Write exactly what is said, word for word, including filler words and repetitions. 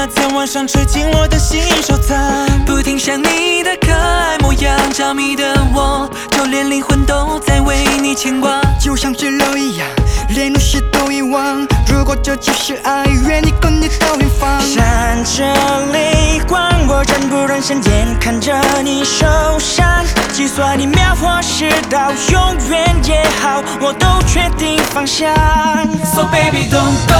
在晚上吹进我的心收藏， 不停想你的可爱模样，着迷的我，就连灵魂都在为你牵挂， 就像知了一样，连故事都遗忘。如果这就是爱，愿意跟你到远方。 闪着泪光，我忍不忍心眼看着你受伤，就算你秒或是刀，永远也好，我都决定放下。 So baby don't go。